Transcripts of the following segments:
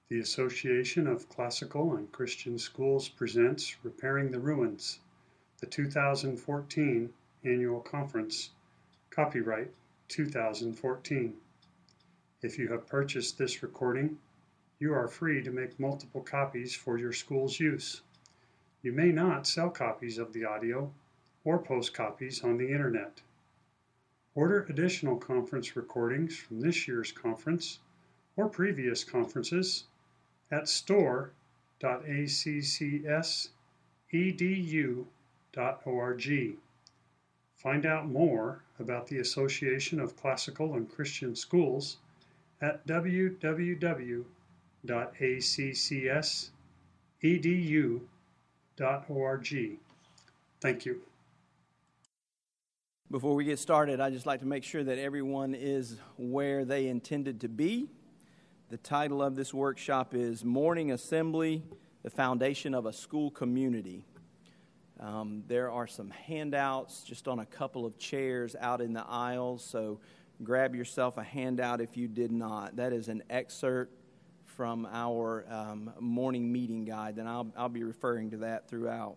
The Association of Classical and Christian Schools presents Repairing the Ruins, the 2014 Annual Conference, copyright 2014. If you have purchased this recording, you are free to make multiple copies for your school's use. You may not sell copies of the audio or post copies on the internet. Order additional conference recordings from this year's conference or previous conferences at store.accs.edu.org. Find out more about the Association of Classical and Christian Schools at www.accs.edu.org. Thank you. Before we get started, I'd just like to make sure that everyone is where they intended to be. The title of this workshop is Morning Assembly, the Foundation of a School Community. There are some handouts just on a couple of chairs out in the aisles, so grab yourself a handout if you did not. That is an excerpt from our morning meeting guide, and I'll be referring to that throughout.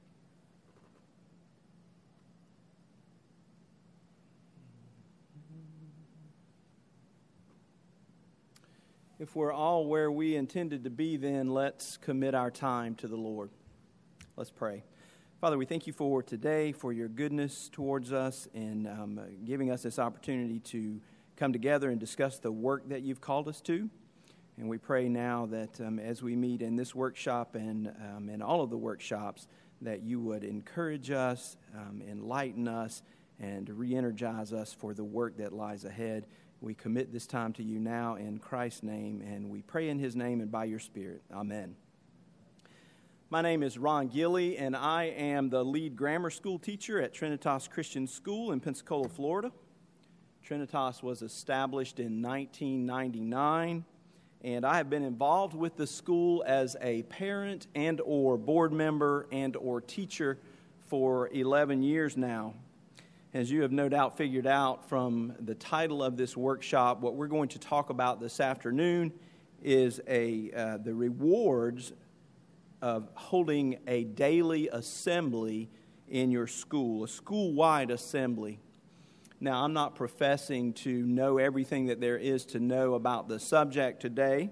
If we're all where we intended to be, then let's commit our time to the Lord. Let's pray. Father, we thank you for today, for your goodness towards us, and giving us this opportunity to come together and discuss the work that you've called us to. And we pray now that as we meet in this workshop and in all of the workshops, that you would encourage us, enlighten us, and re-energize us for the work that lies ahead. We commit this time to you now in Christ's name, and we pray in his name and by your Spirit. Amen. My name is Ron Gilley, and I am the lead grammar school teacher at Trinitas Christian School in Pensacola, Florida. Trinitas was established in 1999, and I have been involved with the school as a parent and or board member and or teacher for 11 years now. As you have no doubt figured out from the title of this workshop, what we're going to talk about this afternoon is the rewards of holding a daily assembly in your school, a school-wide assembly. Now, I'm not professing to know everything that there is to know about the subject today.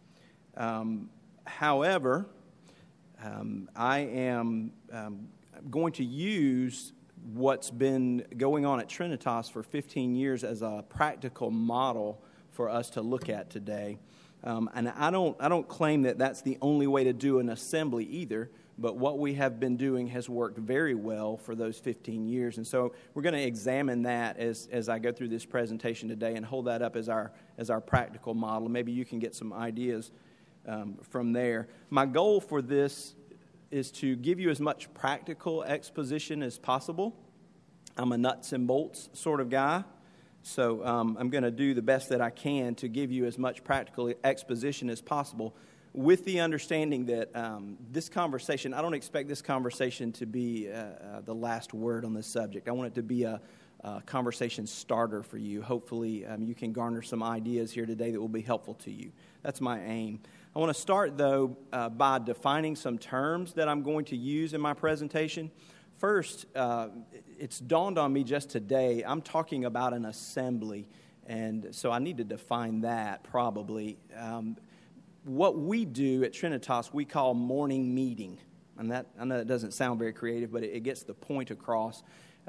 However, I am going to use what's been going on at Trinitas for 15 years as a practical model for us to look at today. And I don't claim that that's the only way to do an assembly either, but what we have been doing has worked very well for those 15 years. And so we're going to examine that as I go through this presentation today and hold that up as our practical model. Maybe you can get some ideas from there. My goal for this is to give you as much practical exposition as possible. I'm a nuts and bolts sort of guy, so I'm going to do the best that I can to give you as much practical exposition as possible, with the understanding that this conversation, I don't expect this conversation to be the last word on this subject. I want it to be a conversation starter for you. Hopefully you can garner some ideas here today that will be helpful to you. That's my aim. I want to start, though, by defining some terms that I'm going to use in my presentation. First, it's dawned on me just today, I'm talking about an assembly, and so I need to define that probably. What we do at Trinitas, we call morning meeting, and that I know that doesn't sound very creative, but it gets the point across.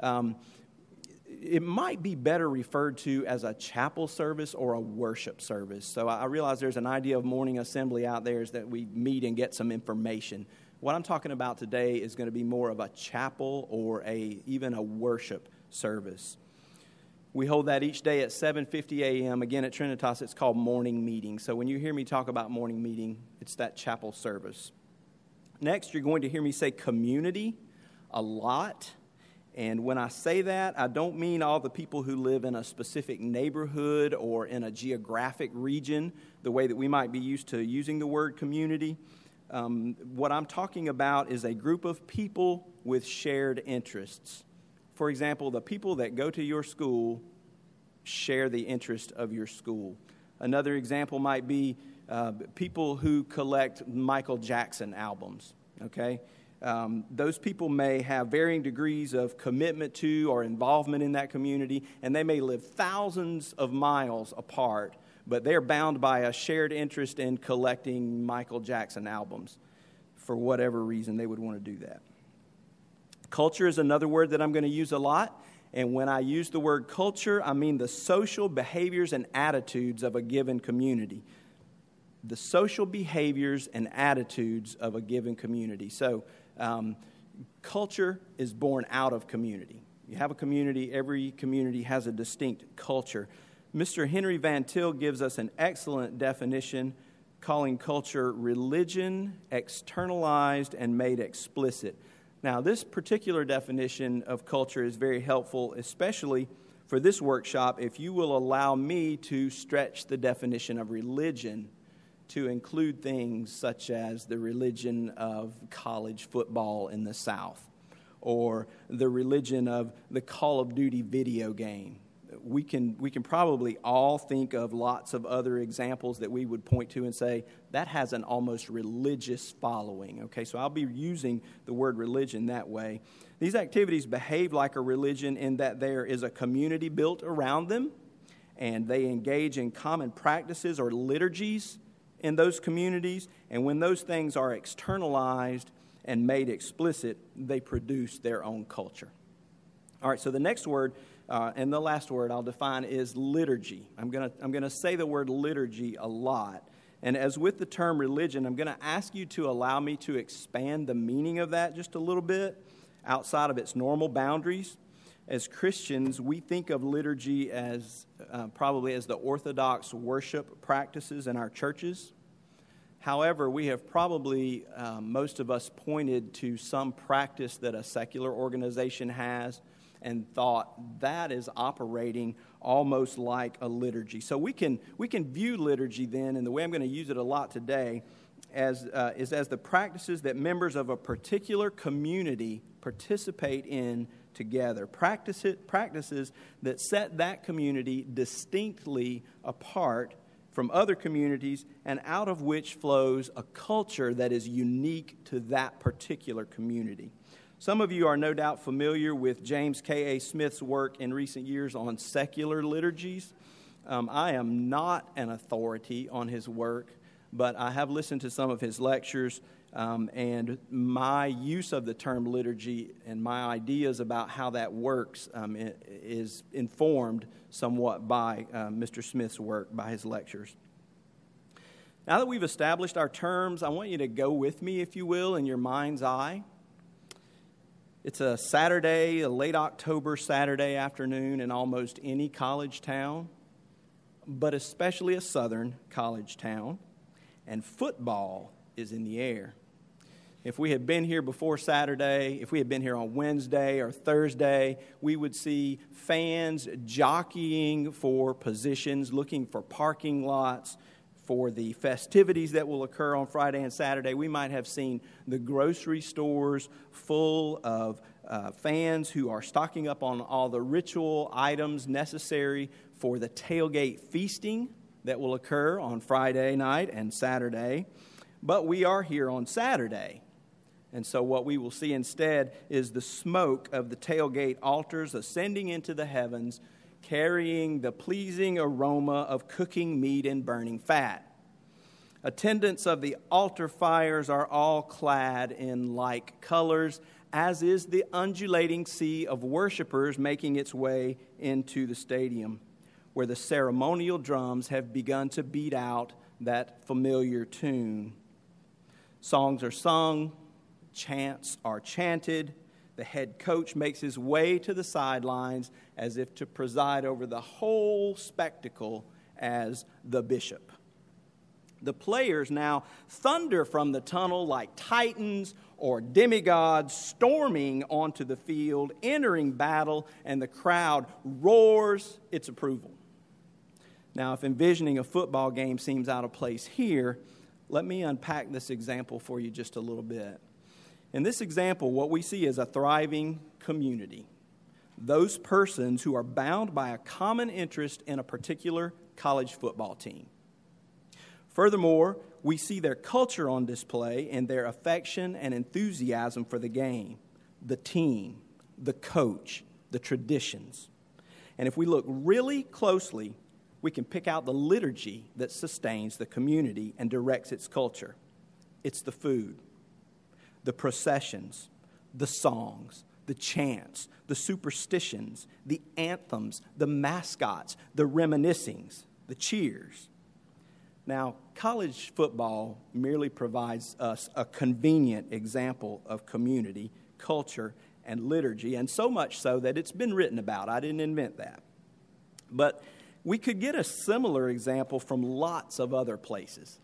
It might be better referred to as a chapel service or a worship service. So I realize there's an idea of morning assembly out there is that we meet and get some information. What I'm talking about today is going to be more of a chapel or even a worship service. We hold that each day at 7:50 a.m. Again, at Trinitas, it's called morning meeting. So when you hear me talk about morning meeting, it's that chapel service. Next, you're going to hear me say community a lot. And when I say that, I don't mean all the people who live in a specific neighborhood or in a geographic region, the way that we might be used to using the word community. What I'm talking about is a group of people with shared interests. For example, the people that go to your school share the interest of your school. Another example might be people who collect Michael Jackson albums, okay? Those people may have varying degrees of commitment to or involvement in that community, and they may live thousands of miles apart, but they're bound by a shared interest in collecting Michael Jackson albums. For whatever reason, they would want to do that. Culture is another word that I'm going to use a lot. And when I use the word culture, I mean the social behaviors and attitudes of a given community. The social behaviors and attitudes of a given community. So, culture is born out of community. You have a community, every community has a distinct culture. Mr. Henry Van Til gives us an excellent definition, calling culture religion, externalized, and made explicit. Now, this particular definition of culture is very helpful, especially for this workshop, if you will allow me to stretch the definition of religion to include things such as the religion of college football in the South, or the religion of the Call of Duty video game. We can probably all think of lots of other examples that we would point to and say, that has an almost religious following. Okay, so I'll be using the word religion that way. These activities behave like a religion in that there is a community built around them, and they engage in common practices or liturgies in those communities, and when those things are externalized and made explicit, they produce their own culture. All right, so the next word, and the last word I'll define is liturgy. I'm gonna say the word liturgy a lot. And as with the term religion, I'm going to ask you to allow me to expand the meaning of that just a little bit outside of its normal boundaries. As Christians, we think of liturgy as probably as the orthodox worship practices in our churches. However, we have probably, most of us, pointed to some practice that a secular organization has and thought that is operating almost like a liturgy. So we can view liturgy then, and the way I'm going to use it a lot today, as the practices that members of a particular community participate in together. Practices that set that community distinctly apart from other communities, and out of which flows a culture that is unique to that particular community. Some of you are no doubt familiar with James K.A. Smith's work in recent years on secular liturgies. I am not an authority on his work, but I have listened to some of his lectures, and my use of the term liturgy and my ideas about how that works is informed somewhat by Mr. Smith's work, by his lectures. Now that we've established our terms, I want you to go with me, if you will, in your mind's eye. It's a Saturday, a late October Saturday afternoon in almost any college town, but especially a southern college town, and football is in the air. If we had been here before Saturday, if we had been here on Wednesday or Thursday, we would see fans jockeying for positions, looking for parking lots for the festivities that will occur on Friday and Saturday. We might have seen the grocery stores full of fans who are stocking up on all the ritual items necessary for the tailgate feasting that will occur on Friday night and Saturday. But we are here on Saturday. And so what we will see instead is the smoke of the tailgate altars ascending into the heavens, carrying the pleasing aroma of cooking meat and burning fat. Attendants of the altar fires are all clad in like colors, as is the undulating sea of worshipers making its way into the stadium, where the ceremonial drums have begun to beat out that familiar tune. Songs are sung, chants are chanted. The head coach makes his way to the sidelines as if to preside over the whole spectacle as the bishop. The players now thunder from the tunnel like titans or demigods storming onto the field, entering battle, and the crowd roars its approval. Now, if envisioning a football game seems out of place here, let me unpack this example for you just a little bit. In this example, what we see is a thriving community. Those persons who are bound by a common interest in a particular college football team. Furthermore, we see their culture on display in their affection and enthusiasm for the game, the team, the coach, the traditions. And if we look really closely, we can pick out the liturgy that sustains the community and directs its culture. It's the food, the processions, the songs, the chants, the superstitions, the anthems, the mascots, the reminiscings, the cheers. Now, college football merely provides us a convenient example of community, culture, and liturgy, and so much so that it's been written about. I didn't invent that. But we could get a similar example from lots of other places.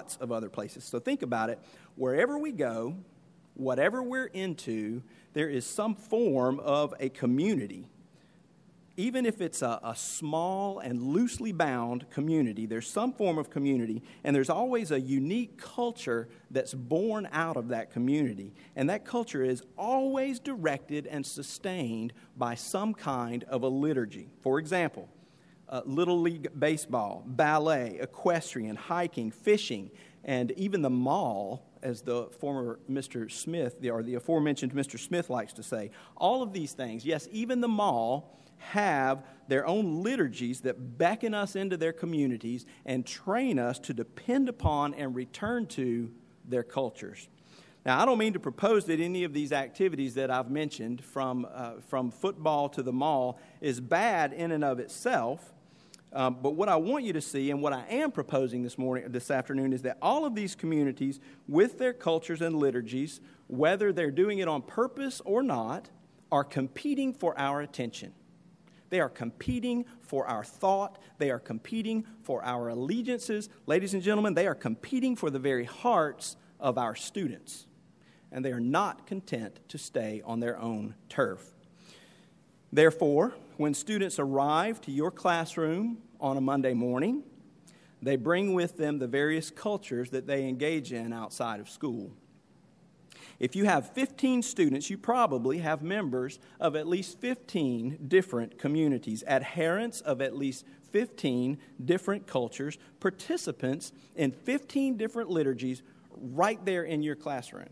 So think about it. Wherever we go, whatever we're into, there is some form of a community. Even if it's a small and loosely bound community, there's some form of community, and there's always a unique culture that's born out of that community. And that culture is always directed and sustained by some kind of a liturgy. For example, Little League baseball, ballet, equestrian, hiking, fishing, and even the mall, as the former Mr. Smith, or the aforementioned Mr. Smith likes to say. All of these things, yes, even the mall, have their own liturgies that beckon us into their communities and train us to depend upon and return to their cultures. Now, I don't mean to propose that any of these activities that I've mentioned, from football to the mall, is bad in and of itself. But what I want you to see, and what I am proposing this afternoon, is that all of these communities, with their cultures and liturgies, whether they're doing it on purpose or not, are competing for our attention. They are competing for our thought. They are competing for our allegiances. Ladies and gentlemen, they are competing for the very hearts of our students. And they are not content to stay on their own turf. Therefore, when students arrive to your classroom on a Monday morning, they bring with them the various cultures that they engage in outside of school. If you have 15 students, you probably have members of at least 15 different communities, adherents of at least 15 different cultures, participants in 15 different liturgies right there in your classroom.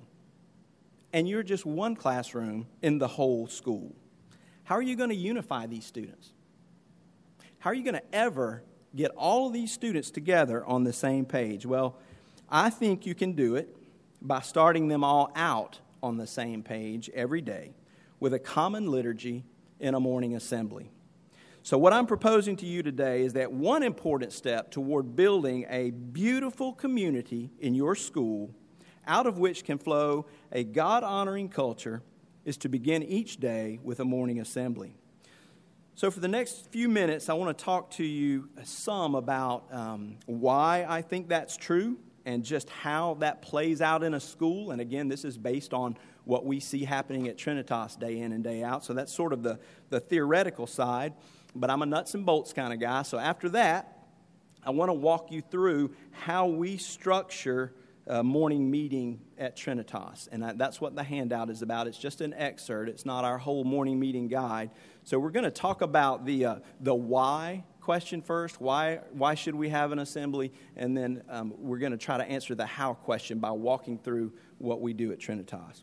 And you're just one classroom in the whole school. How are you going to unify these students? How are you going to ever get all of these students together on the same page? Well, I think you can do it by starting them all out on the same page every day with a common liturgy in a morning assembly. So what I'm proposing to you today is that one important step toward building a beautiful community in your school, out of which can flow a God-honoring culture, is to begin each day with a morning assembly. So for the next few minutes, I want to talk to you some about why I think that's true and just how that plays out in a school. And again, this is based on what we see happening at Trinitas day in and day out. So that's sort of the theoretical side. But I'm a nuts and bolts kind of guy. So after that, I want to walk you through how we structure morning meeting at Trinitas. And that's what the handout is about. It's just an excerpt. It's not our whole morning meeting guide. So we're going to talk about the why question first. Why should we have an assembly? And then we're going to try to answer the how question by walking through what we do at Trinitas.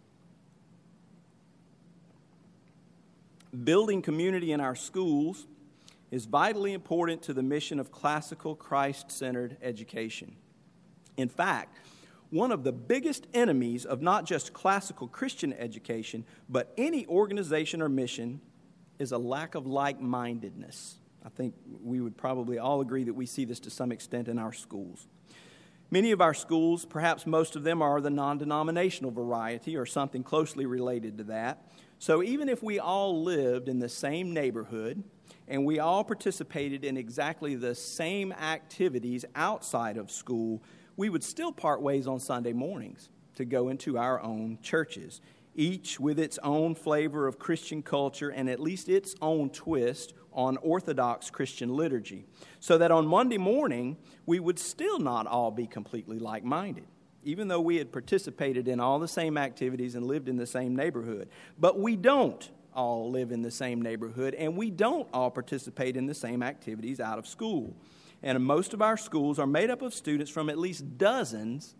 Building community in our schools is vitally important to the mission of classical Christ-centered education. In fact, one of the biggest enemies of not just classical Christian education, but any organization or mission, is a lack of like-mindedness. I think we would probably all agree that we see this to some extent in our schools. Many of our schools, perhaps most of them, are the non-denominational variety or something closely related to that. So even if we all lived in the same neighborhood and we all participated in exactly the same activities outside of school, we would still part ways on Sunday mornings to go into our own churches, each with its own flavor of Christian culture and at least its own twist on Orthodox Christian liturgy, so that on Monday morning, we would still not all be completely like-minded, even though we had participated in all the same activities and lived in the same neighborhood. But we don't all live in the same neighborhood, and we don't all participate in the same activities out of school. and most of our schools are made up of students from at least dozens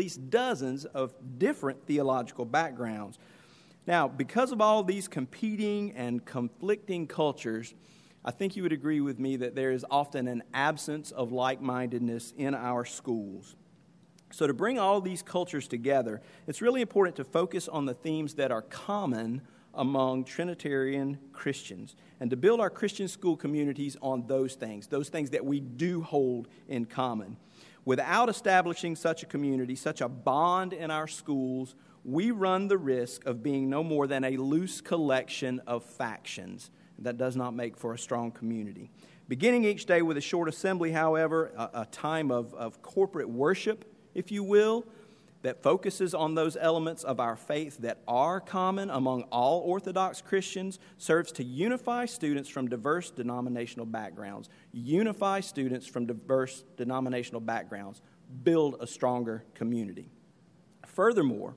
of different theological backgrounds. Now, because of all these competing and conflicting cultures, I think you would agree with me that there is often an absence of like-mindedness in our schools. So to bring all these cultures together, it's really important to focus on the themes that are common among Trinitarian Christians, and to build our Christian school communities on those things that we do hold in common. Without establishing such a community, such a bond in our schools, we run the risk of being no more than a loose collection of factions. That does not make for a strong community. Beginning each day with a short assembly, however, a time of corporate worship, if you will, that focuses on those elements of our faith that are common among all Orthodox Christians, serves to unify students from diverse denominational backgrounds. Unify students from diverse denominational backgrounds. Build a stronger community. Furthermore,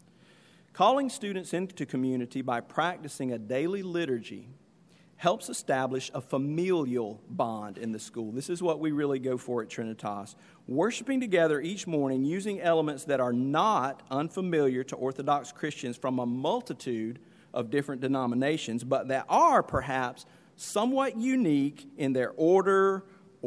calling students into community by practicing a daily liturgy helps establish a familial bond in the school. This is what we really go for at Trinitas. Worshiping together each morning using elements that are not unfamiliar to Orthodox Christians from a multitude of different denominations, but that are perhaps somewhat unique in their order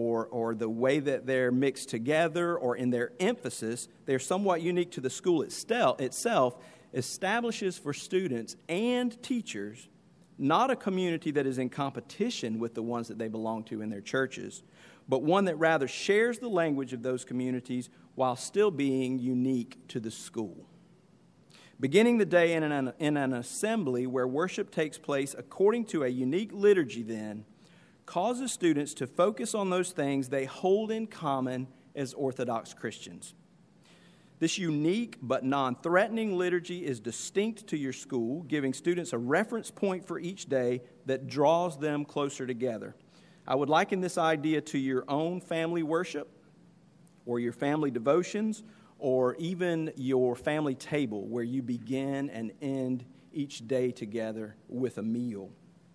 or the way that they're mixed together or in their emphasis. They're somewhat unique to the school itself, establishes for students and teachers not a community that is in competition with the ones that they belong to in their churches, but one that rather shares the language of those communities while still being unique to the school. Beginning the day in an assembly where worship takes place according to a unique liturgy then causes students to focus on those things they hold in common as Orthodox Christians. This unique but non-threatening liturgy is distinct to your school, giving students a reference point for each day that draws them closer together. I would liken this idea to your own family worship or your family devotions or even your family table where you begin and end each day together with a meal.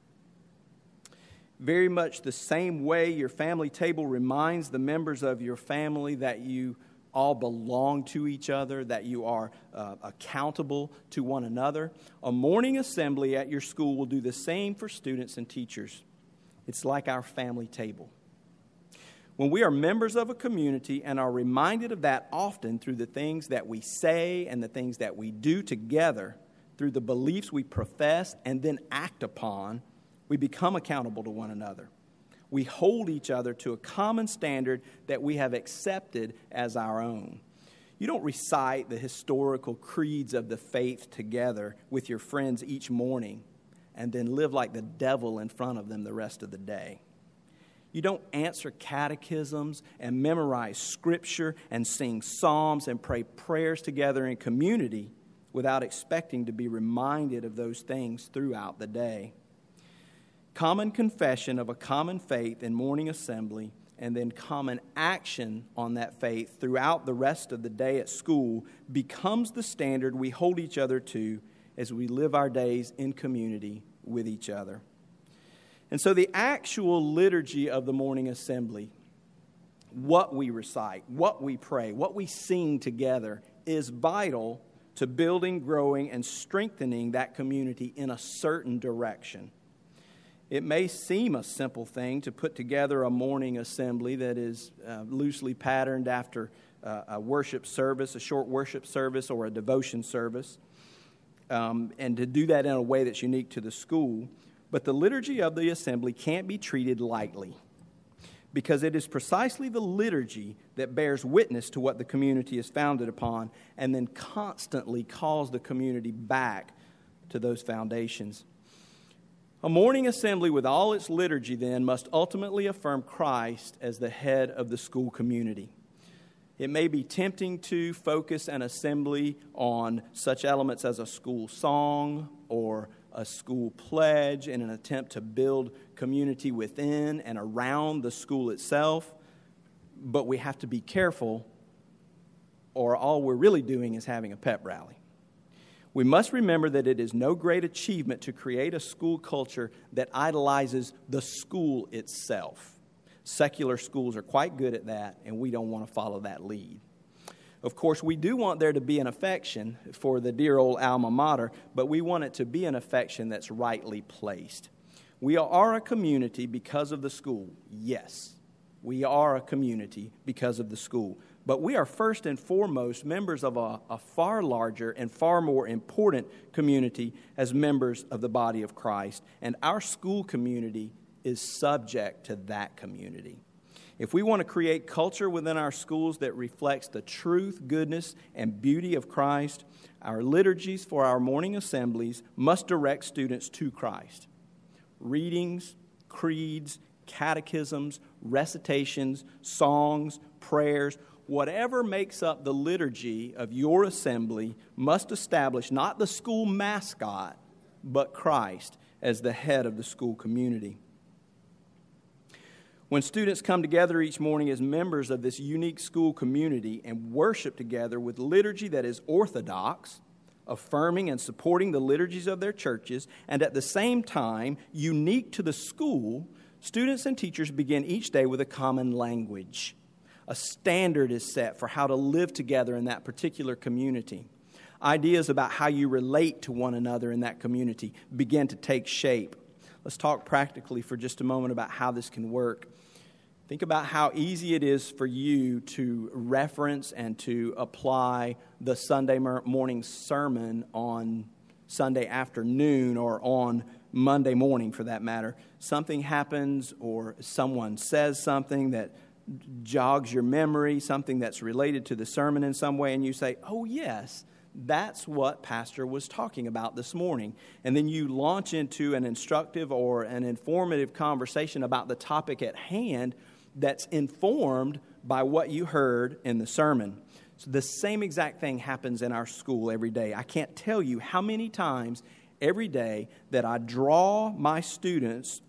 Very much the same way your family table reminds the members of your family that you all belong to each other, that you are accountable to one another. A morning assembly at your school will do the same for students and teachers. It's like our family table. When we are members of a community and are reminded of that often through the things that we say and the things that we do together, through the beliefs we profess and then act upon, we become accountable to one another. We hold each other to a common standard that we have accepted as our own. You don't recite the historical creeds of the faith together with your friends each morning and then live like the devil in front of them the rest of the day. You don't answer catechisms and memorize scripture and sing psalms and pray prayers together in community without expecting to be reminded of those things throughout the day. Common confession of a common faith in morning assembly and then common action on that faith throughout the rest of the day at school becomes the standard we hold each other to as we live our days in community with each other. And so the actual liturgy of the morning assembly, what we recite, what we pray, what we sing together is vital to building, growing, and strengthening that community in a certain direction. It may seem a simple thing to put together a morning assembly that is loosely patterned after a worship service, a short worship service, or a devotion service, and to do that in a way that's unique to the school. But the liturgy of the assembly can't be treated lightly because it is precisely the liturgy that bears witness to what the community is founded upon and then constantly calls the community back to those foundations. A morning assembly with all its liturgy, then, must ultimately affirm Christ as the head of the school community. It may be tempting to focus an assembly on such elements as a school song or a school pledge in an attempt to build community within and around the school itself, but we have to be careful, or all we're really doing is having a pep rally. We must remember that it is no great achievement to create a school culture that idolizes the school itself. Secular schools are quite good at that, and we don't want to follow that lead. Of course, we do want there to be an affection for the dear old alma mater, but we want it to be an affection that's rightly placed. We are a community because of the school. Yes, we are a community because of the school. But we are first and foremost members of a far larger and far more important community as members of the body of Christ. And our school community is subject to that community. If we want to create culture within our schools that reflects the truth, goodness, and beauty of Christ, our liturgies for our morning assemblies must direct students to Christ. Readings, creeds, catechisms, recitations, songs, prayers, whatever makes up the liturgy of your assembly must establish not the school mascot, but Christ as the head of the school community. When students come together each morning as members of this unique school community and worship together with liturgy that is orthodox, affirming and supporting the liturgies of their churches, and at the same time unique to the school, students and teachers begin each day with a common language. A standard is set for how to live together in that particular community. Ideas about how you relate to one another in that community begin to take shape. Let's talk practically for just a moment about how this can work. Think about how easy it is for you to reference and to apply the Sunday morning sermon on Sunday afternoon or on Monday morning, for that matter. Something happens or someone says something that jogs your memory, something that's related to the sermon in some way, and you say, oh, yes, that's what Pastor was talking about this morning. And then you launch into an instructive or an informative conversation about the topic at hand that's informed by what you heard in the sermon. So the same exact thing happens in our school every day. I can't tell you how many times every day that I draw my students,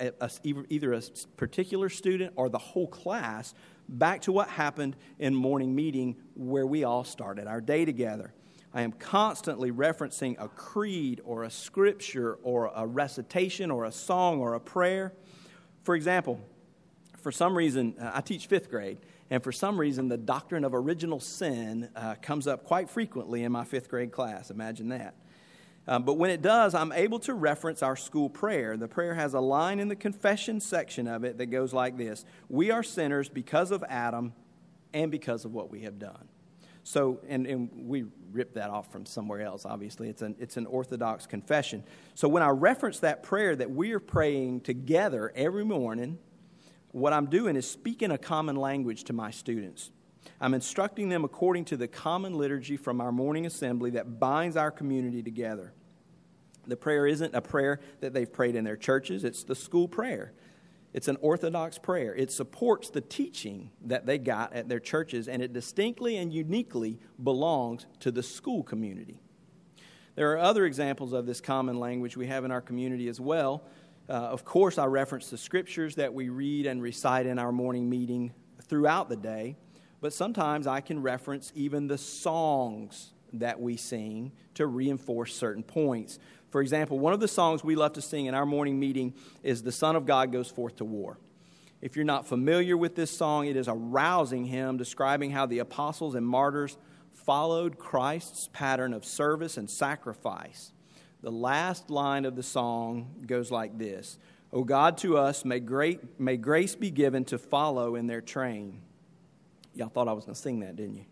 either a particular student or the whole class, back to what happened in morning meeting where we all started our day together. I am constantly referencing a creed or a scripture or a recitation or a song or a prayer. For example, for some reason, I teach fifth grade, and for some reason, the doctrine of original sin comes up quite frequently in my fifth grade class. Imagine that. But when it does, I'm able to reference our school prayer. The prayer has a line in the confession section of it that goes like this: we are sinners because of Adam and because of what we have done. So, and we ripped that off from somewhere else, obviously. It's an Orthodox confession. So when I reference that prayer that we are praying together every morning, what I'm doing is speaking a common language to my students. I'm instructing them according to the common liturgy from our morning assembly that binds our community together. The prayer isn't a prayer that they've prayed in their churches. It's the school prayer. It's an Orthodox prayer. It supports the teaching that they got at their churches, and it distinctly and uniquely belongs to the school community. There are other examples of this common language we have in our community as well. Of course, I reference the scriptures that we read and recite in our morning meeting throughout the day, but sometimes I can reference even the songs that we sing to reinforce certain points. For example, one of the songs we love to sing in our morning meeting is "The Son of God Goes Forth to War." If you're not familiar with this song, it is a rousing hymn describing how the apostles and martyrs followed Christ's pattern of service and sacrifice. The last line of the song goes like this: "O God, to us may grace be given to follow in their train." Y'all thought I was going to sing that, didn't you?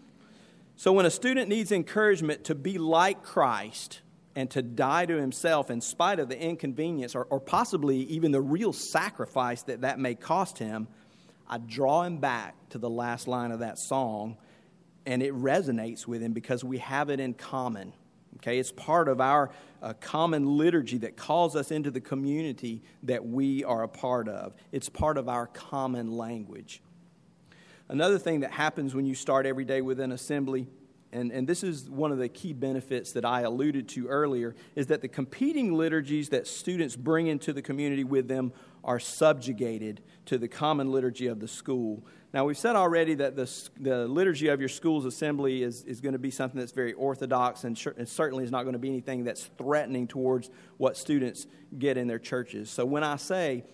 So when a student needs encouragement to be like Christ and to die to himself in spite of the inconvenience or possibly even the real sacrifice that may cost him, I draw him back to the last line of that song, and it resonates with him because we have it in common. Okay, it's part of our common liturgy that calls us into the community that we are a part of. It's part of our common language. Another thing that happens when you start every day with an assembly, and this is one of the key benefits that I alluded to earlier, is that the competing liturgies that students bring into the community with them are subjugated to the common liturgy of the school. Now, we've said already that the liturgy of your school's assembly is going to be something that's very orthodox and certainly is not going to be anything that's threatening towards what students get in their churches. So when I say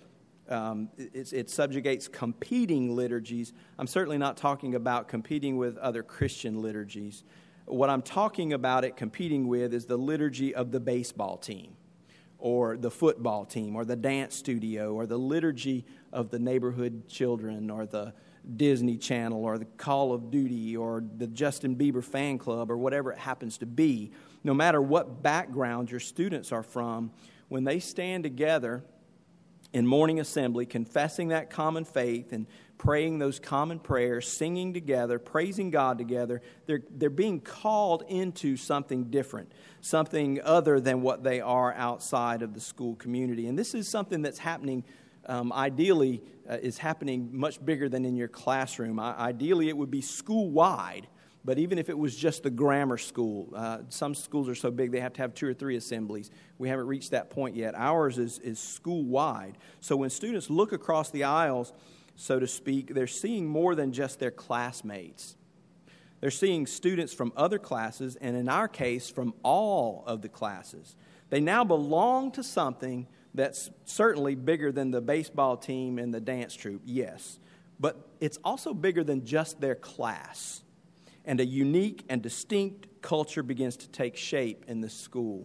It subjugates competing liturgies. I'm certainly not talking about competing with other Christian liturgies. What I'm talking about it competing with is the liturgy of the baseball team, or the football team, or the dance studio, or the liturgy of the neighborhood children, or the Disney Channel, or the Call of Duty, or the Justin Bieber fan club, or whatever it happens to be. No matter what background your students are from, when they stand together in morning assembly, confessing that common faith and praying those common prayers, singing together, praising God together, they're being called into something different, something other than what they are outside of the school community. And this is something that's happening, ideally, is happening much bigger than in your classroom. Ideally, it would be school-wide. But even if it was just the grammar school, some schools are so big they have to have 2 or 3 assemblies. We haven't reached that point yet. Ours is school-wide. So when students look across the aisles, so to speak, they're seeing more than just their classmates. They're seeing students from other classes, and in our case, from all of the classes. They now belong to something that's certainly bigger than the baseball team and the dance troupe, yes. But it's also bigger than just their class. And a unique and distinct culture begins to take shape in the school.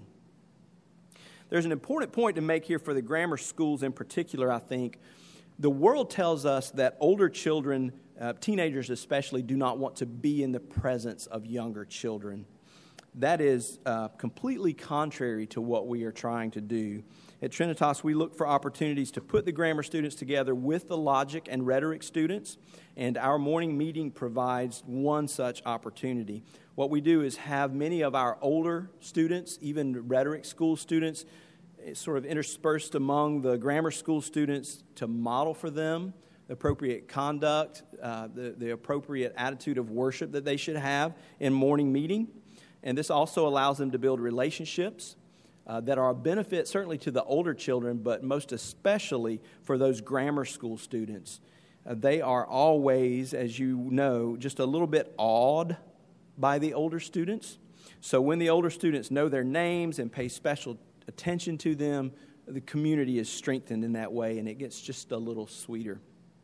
There's an important point to make here for the grammar schools in particular, I think. The world tells us that older children, teenagers especially, do not want to be in the presence of younger children. That is completely contrary to what we are trying to do. At Trinitas, we look for opportunities to put the grammar students together with the logic and rhetoric students, and our morning meeting provides one such opportunity. What we do is have many of our older students, even rhetoric school students, sort of interspersed among the grammar school students to model for them the appropriate conduct, the appropriate attitude of worship that they should have in morning meeting. And this also allows them to build relationships that are a benefit certainly to the older children, but most especially for those grammar school students. They are always, as you know, just a little bit awed by the older students. So when the older students know their names and pay special attention to them, the community is strengthened in that way, and it gets just a little sweeter.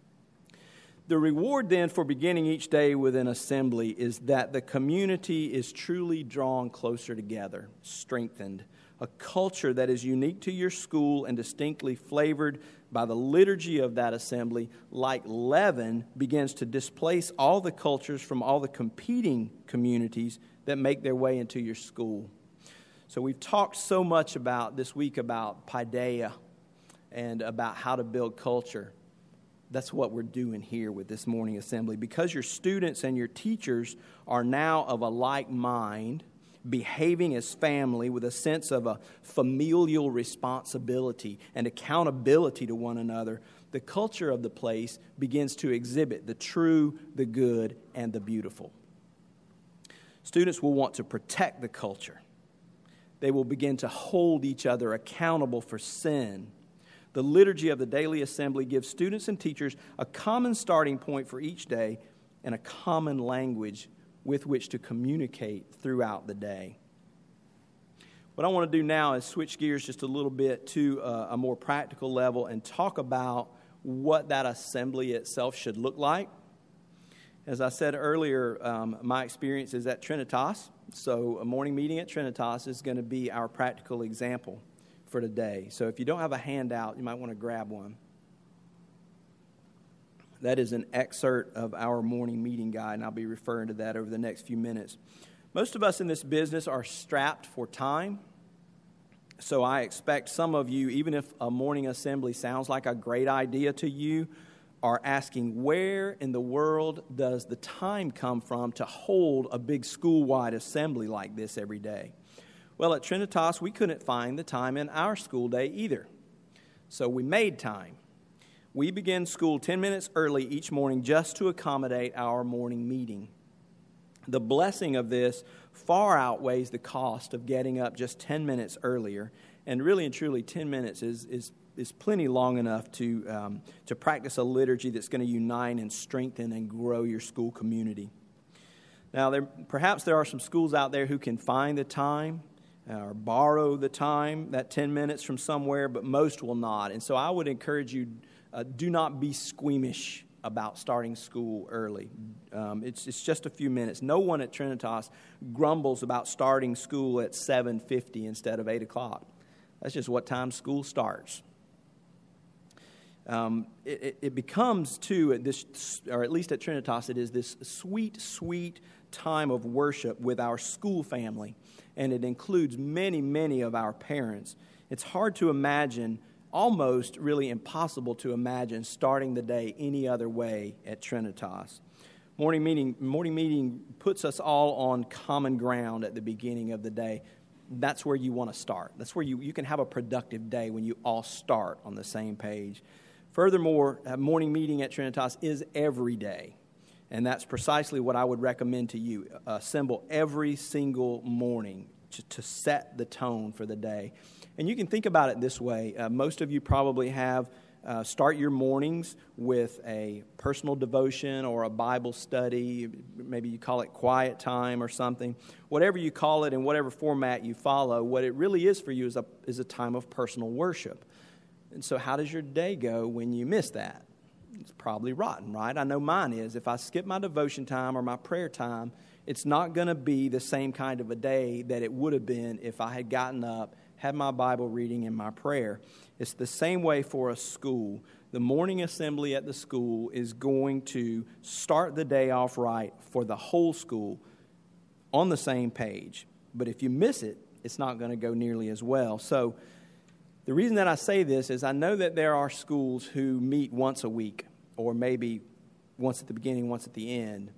The reward then for beginning each day with an assembly is that the community is truly drawn closer together, strengthened. A culture that is unique to your school and distinctly flavored by the liturgy of that assembly, like leaven, begins to displace all the cultures from all the competing communities that make their way into your school. So we've talked so much about this week about paideia and about how to build culture. That's what we're doing here with this morning assembly. Because your students and your teachers are now of a like mind, behaving as family with a sense of a familial responsibility and accountability to one another, the culture of the place begins to exhibit the true, the good, and the beautiful. Students will want to protect the culture. They will begin to hold each other accountable for sin. The liturgy of the daily assembly gives students and teachers a common starting point for each day and a common language with which to communicate throughout the day. What I want to do now is switch gears just a little bit to a more practical level and talk about what that assembly itself should look like. As I said earlier, my experience is at Trinitas, so a morning meeting at Trinitas is going to be our practical example for today. So if you don't have a handout, you might want to grab one. That is an excerpt of our morning meeting guide, and I'll be referring to that over the next few minutes. Most of us in this business are strapped for time, so I expect some of you, even if a morning assembly sounds like a great idea to you, are asking, where in the world does the time come from to hold a big school-wide assembly like this every day? Well, at Trinitas, we couldn't find the time in our school day either, so we made time. We begin school 10 minutes early each morning just to accommodate our morning meeting. The blessing of this far outweighs the cost of getting up just 10 minutes earlier, and really and truly 10 minutes is plenty long enough to practice a liturgy that's going to unite and strengthen and grow your school community. Now, perhaps there are some schools out there who can find the time or borrow the time, that 10 minutes from somewhere, but most will not. And so I would encourage you do not be squeamish about starting school early. It's just a few minutes. No one at Trinitas grumbles about starting school at 7:50 instead of 8 o'clock. That's just what time school starts. It becomes, too, at this, or at least at Trinitas, it is this sweet, sweet time of worship with our school family, and it includes many, many of our parents. It's hard to imagine, almost really impossible to imagine, starting the day any other way at Trinitas. Morning meeting puts us all on common ground at the beginning of the day. That's where you want to start. That's where you can have a productive day when you all start on the same page. Furthermore, a morning meeting at Trinitas is every day, and that's precisely what I would recommend to you. Assemble every single morning to set the tone for the day. And you can think about it this way. Most of you probably have start your mornings with a personal devotion or a Bible study. Maybe you call it quiet time or something. Whatever you call it, in whatever format you follow, what it really is for you is a time of personal worship. And so how does your day go when you miss that? It's probably rotten, right? I know mine is. If I skip my devotion time or my prayer time, it's not going to be the same kind of a day that it would have been if I had gotten up, had my Bible reading and my prayer. It's the same way for a school. The morning assembly at the school is going to start the day off right for the whole school on the same page. But if you miss it, it's not going to go nearly as well. So the reason that I say this is I know that there are schools who meet once a week, or maybe once at the beginning, once at the end.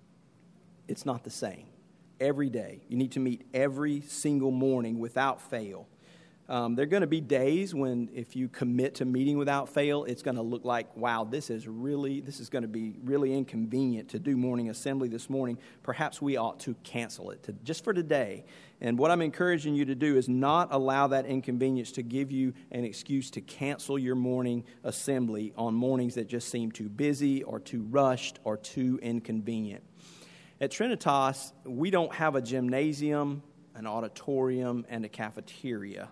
It's not the same. Every day. You need to meet every single morning without fail. There are going to be days when if you commit to meeting without fail, it's going to look like, wow, this is going to be really inconvenient to do morning assembly this morning. Perhaps we ought to cancel it just for today. And what I'm encouraging you to do is not allow that inconvenience to give you an excuse to cancel your morning assembly on mornings that just seem too busy or too rushed or too inconvenient. At Trinitas, we don't have a gymnasium, an auditorium, and a cafeteria.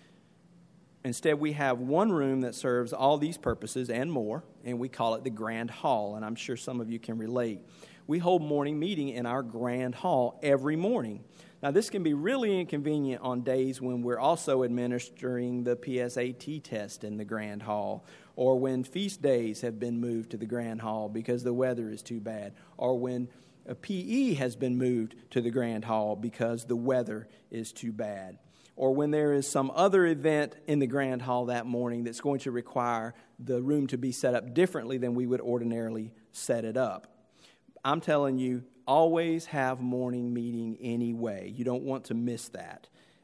Instead, we have one room that serves all these purposes and more, and we call it the Grand Hall, and I'm sure some of you can relate. We hold morning meeting in our Grand Hall every morning. Now, this can be really inconvenient on days when we're also administering the PSAT test in the Grand Hall, or when feast days have been moved to the Grand Hall because the weather is too bad, or when a PE has been moved to the Grand Hall because the weather is too bad, or when there is some other event in the Grand Hall that morning that's going to require the room to be set up differently than we would ordinarily set it up. I'm telling you, always have morning meeting anyway. You don't want to miss that.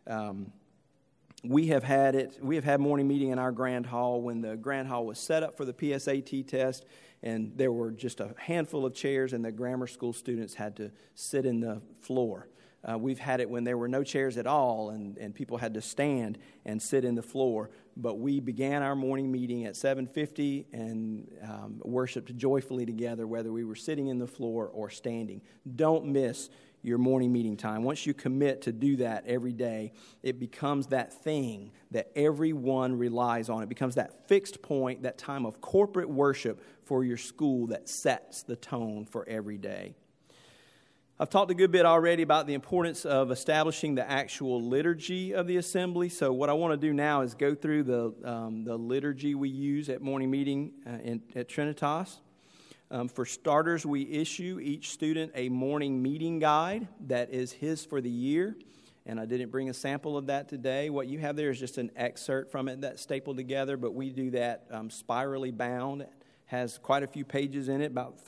We have had morning meeting in our Grand Hall when the Grand Hall was set up for the PSAT test, and there were just a handful of chairs, and the grammar school students had to sit in the floor. We've had it when there were no chairs at all, and people had to stand and sit in the floor. But we began our morning meeting at 7:50 and worshiped joyfully together, whether we were sitting in the floor or standing. Don't miss your morning meeting time. Once you commit to do that every day, it becomes that thing that everyone relies on. It becomes that fixed point, that time of corporate worship for your school that sets the tone for every day. I've talked a good bit already about the importance of establishing the actual liturgy of the assembly. So what I want to do now is go through the liturgy we use at morning meeting at Trinitas. For starters, we issue each student a morning meeting guide that is his for the year. And I didn't bring a sample of that today. What you have there is just an excerpt from it that's stapled together, but we do that spirally bound. It has quite a few pages in it, about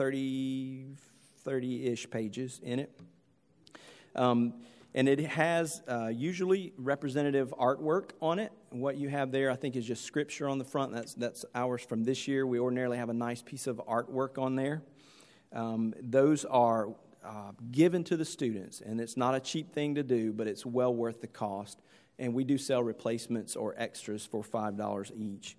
30-ish pages in it. And it has usually representative artwork on it. What you have there, I think, is just scripture on the front. That's ours from this year. We ordinarily have a nice piece of artwork on there. Those are given to the students, and it's not a cheap thing to do, but it's well worth the cost. And we do sell replacements or extras for $5 each.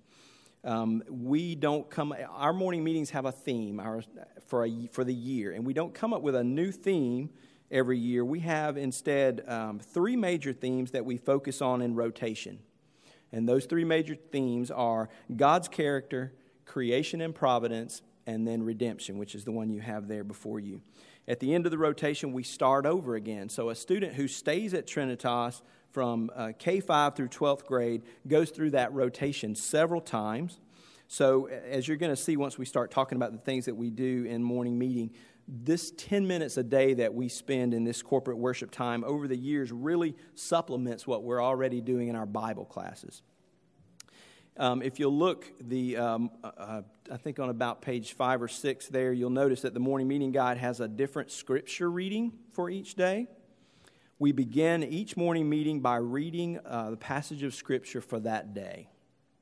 Our morning meetings have a theme for the year, and we don't come up with a new theme every year. We have instead 3 major themes that we focus on in rotation. And those 3 major themes are God's character, creation and providence, and then redemption, which is the one you have there before you. At the end of the rotation, we start over again. So a student who stays at Trinitas from K-5 through 12th grade goes through that rotation several times. So as you're going to see once we start talking about the things that we do in morning meeting, this 10 minutes a day that we spend in this corporate worship time over the years really supplements what we're already doing in our Bible classes. If you'll look, I think on about page 5 or 6 there, you'll notice that the morning meeting guide has a different scripture reading for each day. We begin each morning meeting by reading the passage of scripture for that day.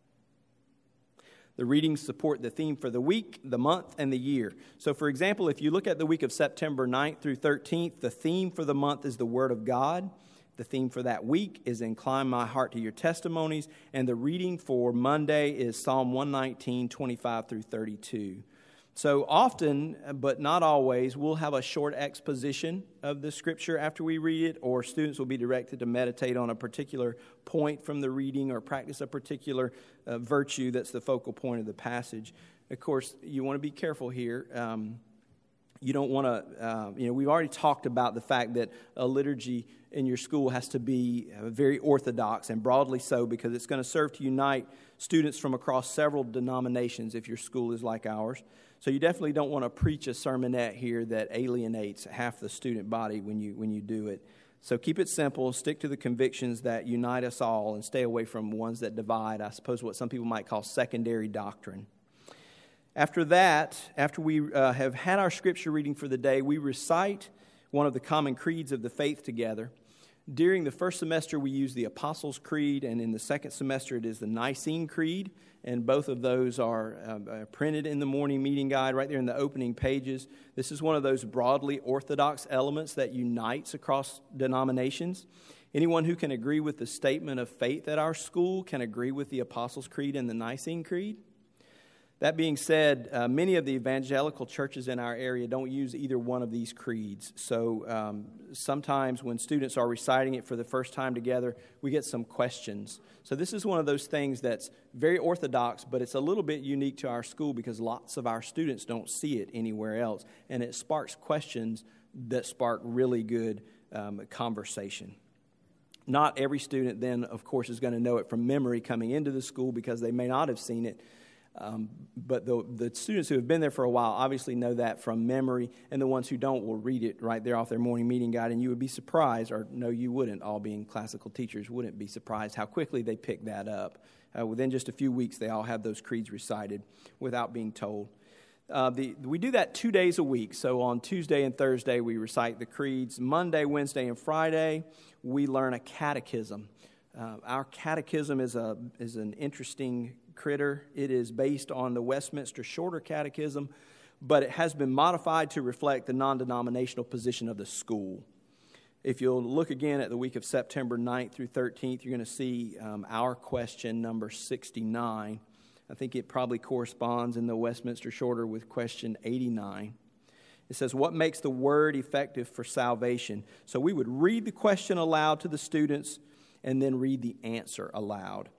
The readings support the theme for the week, the month, and the year. So, for example, if you look at the week of September 9th through 13th, the theme for the month is the Word of God. The theme for that week is Incline My Heart to Your Testimonies. And the reading for Monday is Psalm 119, 25 through 32. So often, but not always, we'll have a short exposition of the Scripture after we read it, or students will be directed to meditate on a particular point from the reading or practice a particular virtue that's the focal point of the passage. Of course, you want to be careful here. You don't want to, we've already talked about the fact that a liturgy in your school has to be very orthodox, and broadly so, because it's going to serve to unite students from across several denominations if your school is like ours. So you definitely don't want to preach a sermonette here that alienates half the student body when you do it. So keep it simple, stick to the convictions that unite us all, and stay away from ones that divide, I suppose what some people might call secondary doctrine. After that, after we have had our scripture reading for the day, we recite one of the common creeds of the faith together. During the first semester, we use the Apostles' Creed, and in the second semester, it is the Nicene Creed, and both of those are printed in the morning meeting guide right there in the opening pages. This is one of those broadly orthodox elements that unites across denominations. Anyone who can agree with the statement of faith at our school can agree with the Apostles' Creed and the Nicene Creed. That being said, many of the evangelical churches in our area don't use either one of these creeds. So sometimes when students are reciting it for the first time together, we get some questions. So this is one of those things that's very orthodox, but it's a little bit unique to our school because lots of our students don't see it anywhere else. And it sparks questions that spark really good conversation. Not every student then, of course, is going to know it from memory coming into the school because they may not have seen it. But the students who have been there for a while obviously know that from memory, and the ones who don't will read it right there off their morning meeting guide, and you would be surprised, or no, you wouldn't, all being classical teachers, wouldn't be surprised how quickly they pick that up. Within just a few weeks, they all have those creeds recited without being told. We do that 2 days a week, so on Tuesday and Thursday, we recite the creeds. Monday, Wednesday, and Friday, we learn a catechism. Our catechism is an interesting critter. It is based on the Westminster Shorter Catechism, but it has been modified to reflect the non-denominational position of the school. If you'll look again at the week of September 9th through 13th, you're going to see our question number 69. I think it probably corresponds in the Westminster Shorter with question 89. It says, what makes the word effective for salvation? So we would read the question aloud to the students and then read the answer aloud.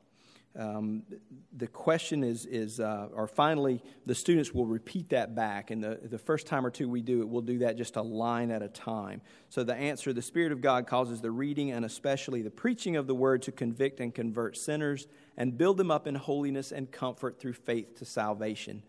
The question or finally, the students will repeat that back. And the first time or two we do it, we'll do that just a line at a time. So the answer, the Spirit of God causes the reading and especially the preaching of the word to convict and convert sinners and build them up in holiness and comfort through faith to salvation.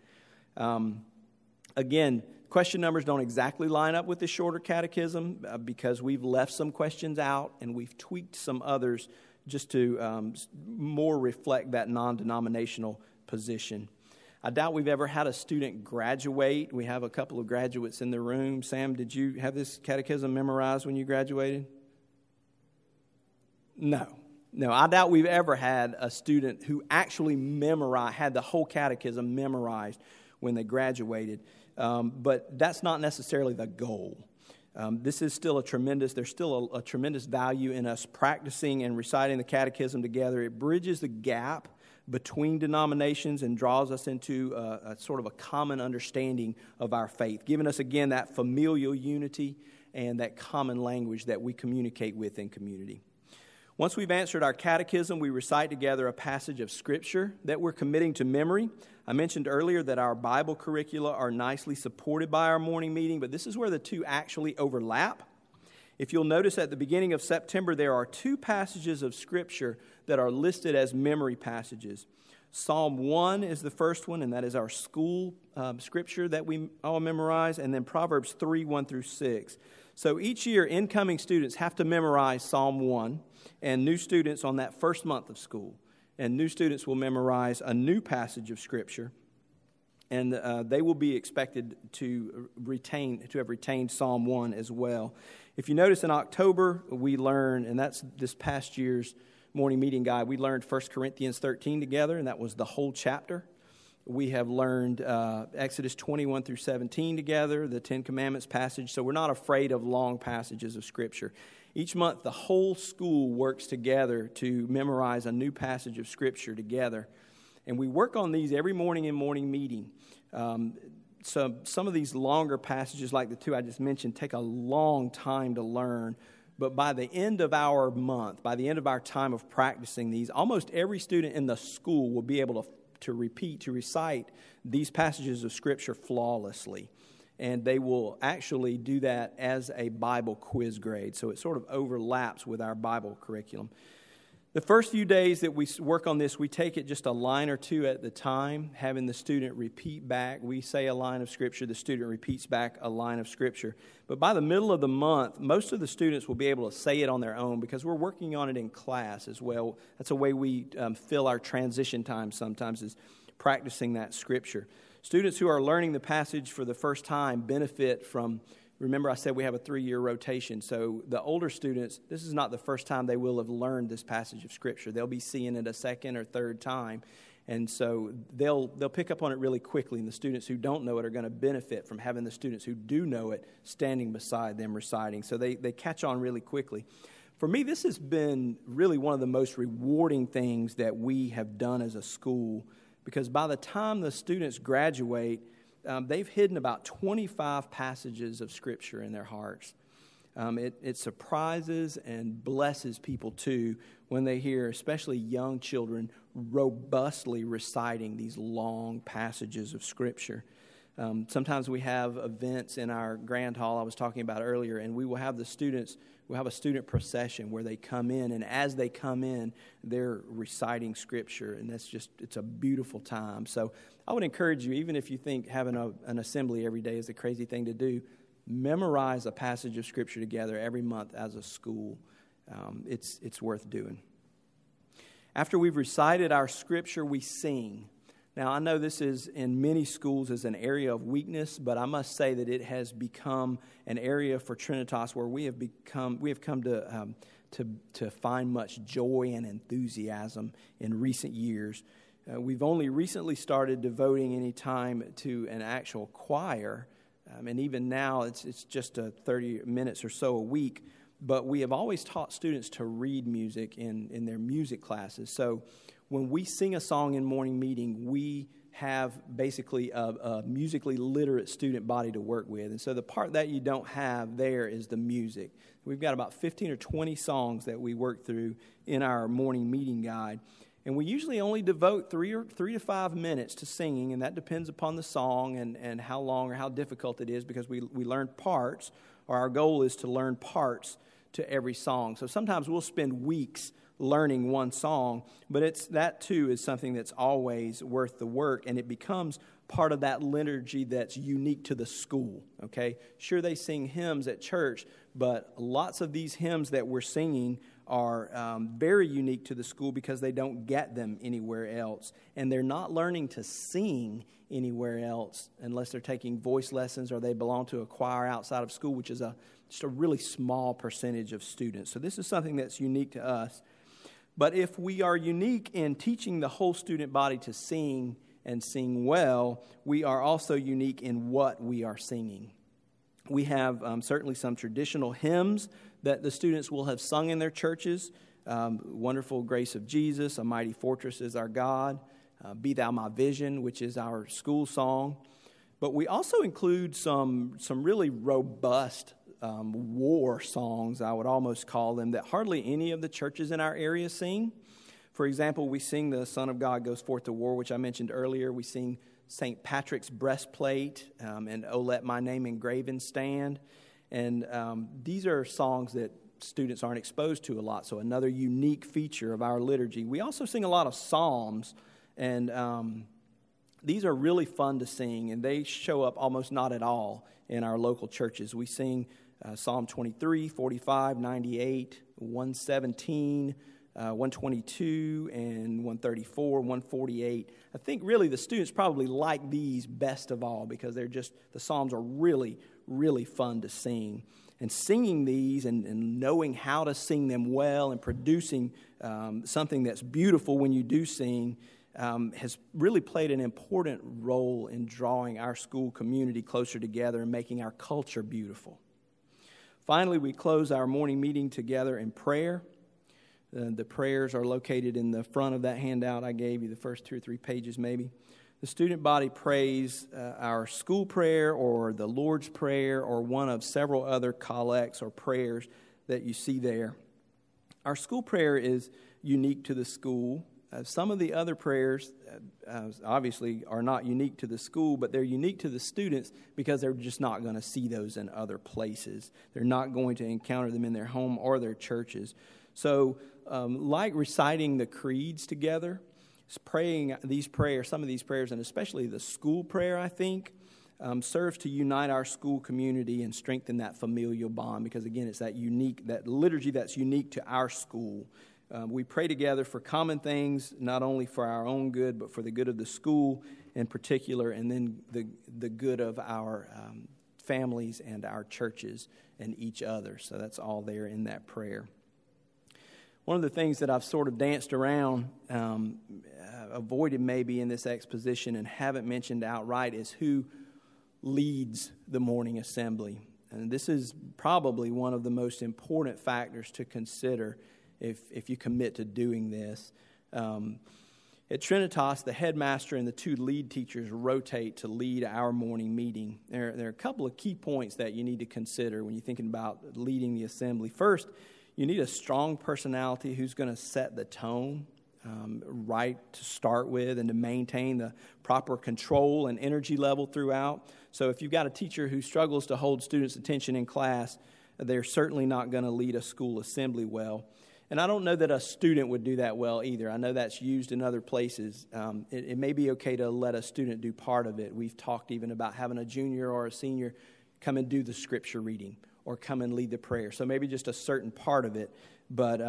Again, question numbers don't exactly line up with the shorter catechism because we've left some questions out and we've tweaked some others just to more reflect that non-denominational position. I doubt we've ever had a student graduate. We have a couple of graduates in the room. Sam, did you have this catechism memorized when you graduated? No, I doubt we've ever had a student who actually had the whole catechism memorized when they graduated. But that's not necessarily the goal. This is still there's still a tremendous value in us practicing and reciting the catechism together. It bridges the gap between denominations and draws us into a sort of a common understanding of our faith, giving us, again, that familial unity and that common language that we communicate with in community. Once we've answered our catechism, we recite together a passage of Scripture that we're committing to memory. I mentioned earlier that our Bible curricula are nicely supported by our morning meeting, but this is where the two actually overlap. If you'll notice at the beginning of September, there are two passages of Scripture that are listed as memory passages. Psalm 1 is the first one, and that is our school Scripture that we all memorize, and then Proverbs 3, 1 through 6. So each year, incoming students have to memorize Psalm 1, and new students on that first month of school. And new students will memorize a new passage of Scripture, and they will be expected to have retained Psalm 1 as well. If you notice in October, we learn, and that's this past year's morning meeting guide, we learned 1 Corinthians 13 together, and that was the whole chapter. We have learned Exodus 21 through 17 together, the Ten Commandments passage, so we're not afraid of long passages of Scripture. Each month, the whole school works together to memorize a new passage of Scripture together, and we work on these every morning in morning meeting. So some of these longer passages, like the two I just mentioned, take a long time to learn. But by the end of our month, by the end of our time of practicing these, almost every student in the school will be able to recite these passages of Scripture flawlessly. And they will actually do that as a Bible quiz grade. So it sort of overlaps with our Bible curriculum. The first few days that we work on this, we take it just a line or two at the time, having the student repeat back. We say a line of Scripture, the student repeats back a line of Scripture. But by the middle of the month, most of the students will be able to say it on their own because we're working on it in class as well. That's a way we fill our transition time sometimes, is practicing that Scripture. Students who are learning the passage for the first time benefit from, remember I said we have a 3-year rotation, so the older students, this is not the first time they will have learned this passage of Scripture. They'll be seeing it a second or third time, and so they'll pick up on it really quickly, and the students who don't know it are going to benefit from having the students who do know it standing beside them reciting, so they catch on really quickly. For me, this has been really one of the most rewarding things that we have done as a school, because by the time the students graduate, they've hidden about 25 passages of Scripture in their hearts. It surprises and blesses people, too, when they hear, especially young children, robustly reciting these long passages of Scripture. Sometimes we have events in our grand hall I was talking about earlier, and we will have the students, we'll have a student procession where they come in, and as they come in, they're reciting Scripture, and it's a beautiful time. So I would encourage you, even if you think having an assembly every day is a crazy thing to do, memorize a passage of Scripture together every month as a school. It's worth doing. After we've recited our Scripture, we sing. Now, I know this is in many schools is an area of weakness, but I must say that it has become an area for Trinitas where we have come to find much joy and enthusiasm in recent years. We've only recently started devoting any time to an actual choir, and even now it's just 30 minutes or so a week. But we have always taught students to read music in their music classes. So when we sing a song in morning meeting, we have basically a musically literate student body to work with. And so the part that you don't have there is the music. We've got about 15 or 20 songs that we work through in our morning meeting guide. And we usually only devote 3 to 5 minutes to singing, and that depends upon the song and how long or how difficult it is, because we learn parts, or our goal is to learn parts to every song. So sometimes we'll spend weeks learning one song, but that too is something that's always worth the work, and it becomes part of that liturgy that's unique to the school, okay? Sure, they sing hymns at church, but lots of these hymns that we're singing are very unique to the school because they don't get them anywhere else, and they're not learning to sing anywhere else unless they're taking voice lessons or they belong to a choir outside of school, which is just a really small percentage of students. So this is something that's unique to us. But if we are unique in teaching the whole student body to sing and sing well, we are also unique in what we are singing. We have certainly some traditional hymns that the students will have sung in their churches. Wonderful Grace of Jesus, A Mighty Fortress is Our God, Be Thou My Vision, which is our school song. But we also include some really robust war songs, I would almost call them, that hardly any of the churches in our area sing. For example, we sing the Son of God Goes Forth to War, which I mentioned earlier. We sing St. Patrick's Breastplate and Oh Let My Name Engraven Stand. And these are songs that students aren't exposed to a lot, so another unique feature of our liturgy. We also sing a lot of psalms, and these are really fun to sing, and they show up almost not at all in our local churches. We sing Psalm 23, 45, 98, 117, 122, and 134, 148. I think really the students probably like these best of all because the psalms are really, really fun to sing. And singing these and knowing how to sing them well and producing something that's beautiful when you do sing has really played an important role in drawing our school community closer together and making our culture beautiful. Finally, we close our morning meeting together in prayer. The prayers are located in the front of that handout I gave you, the first 2 or 3 pages maybe. The student body prays our school prayer or the Lord's Prayer or one of several other collects or prayers that you see there. Our school prayer is unique to the school. Some of the other prayers obviously are not unique to the school, but they're unique to the students because they're just not going to see those in other places. They're not going to encounter them in their home or their churches. So like reciting the creeds together, praying these prayers, some of these prayers, and especially the school prayer, I think, serves to unite our school community and strengthen that familial bond because, again, it's that liturgy that's unique to our school. We pray together for common things, not only for our own good, but for the good of the school in particular, and then the good of our families and our churches and each other. So that's all there in that prayer. One of the things that I've sort of danced around, avoided maybe in this exposition and haven't mentioned outright is who leads the morning assembly. And this is probably one of the most important factors to consider if you commit to doing this. At Trinitas, the headmaster and the 2 lead teachers rotate to lead our morning meeting. There are a couple of key points that you need to consider when you're thinking about leading the assembly. First, you need a strong personality who's going to set the tone right to start with and to maintain the proper control and energy level throughout. So if you've got a teacher who struggles to hold students' attention in class, they're certainly not going to lead a school assembly well. And I don't know that a student would do that well either. I know that's used in other places. It may be okay to let a student do part of it. We've talked even about having a junior or a senior come and do the scripture reading or come and lead the prayer. So maybe just a certain part of it, but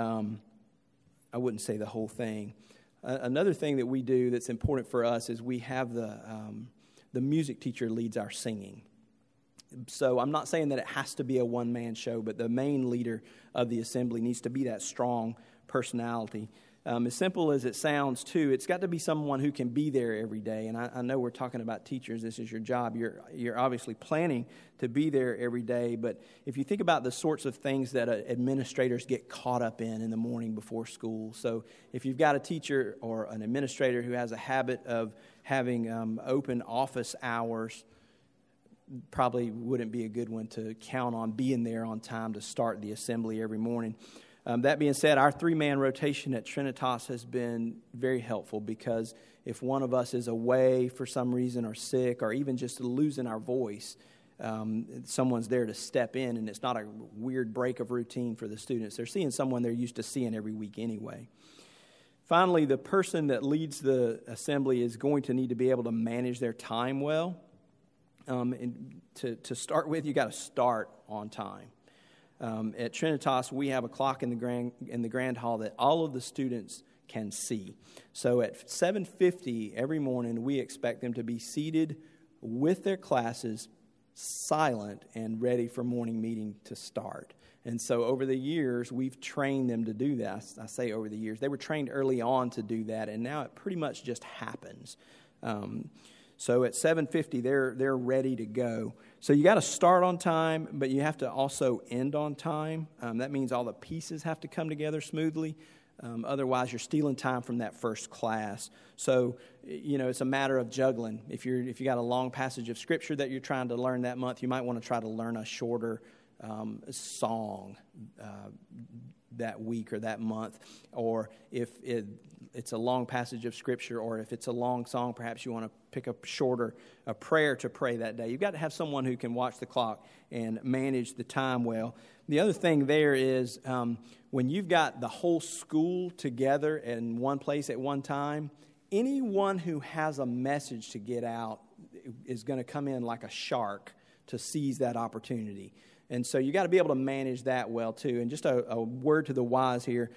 I wouldn't say the whole thing. Another thing that we do that's important for us is we have the music teacher leads our singing. So I'm not saying that it has to be a one-man show, but the main leader of the assembly needs to be that strong personality. As simple as it sounds, too, it's got to be someone who can be there every day. And I know we're talking about teachers. This is your job. You're obviously planning to be there every day. But if you think about the sorts of things that administrators get caught up in the morning before school. So if you've got a teacher or an administrator who has a habit of having open office hours, probably wouldn't be a good one to count on being there on time to start the assembly every morning. That being said, our 3-man rotation at Trinitas has been very helpful because if one of us is away for some reason or sick or even just losing our voice, someone's there to step in, and it's not a weird break of routine for the students. They're seeing someone they're used to seeing every week anyway. Finally, the person that leads the assembly is going to need to be able to manage their time well. And to start with, you got to start on time. At Trinitas, we have a clock in the grand hall that all of the students can see. So at 7:50 every morning, we expect them to be seated with their classes, silent and ready for morning meeting to start. And so over the years, we've trained them to do that. I say over the years. They were trained early on to do that, and now it pretty much just happens. So at 7:50, they're ready to go. So you got to start on time, but you have to also end on time. That means all the pieces have to come together smoothly. Otherwise, you're stealing time from that first class. So, it's a matter of juggling. If you got a long passage of Scripture that you're trying to learn that month, you might want to try to learn a shorter song that week or that month, or if it's a long passage of Scripture, or if it's a long song, perhaps you want to pick up a prayer to pray that day. You've got to have someone who can watch the clock and manage the time well. The other thing there is when you've got the whole school together in one place at one time, anyone who has a message to get out is going to come in like a shark to seize that opportunity. And so you got to be able to manage that well, too. And just a word to the wise here.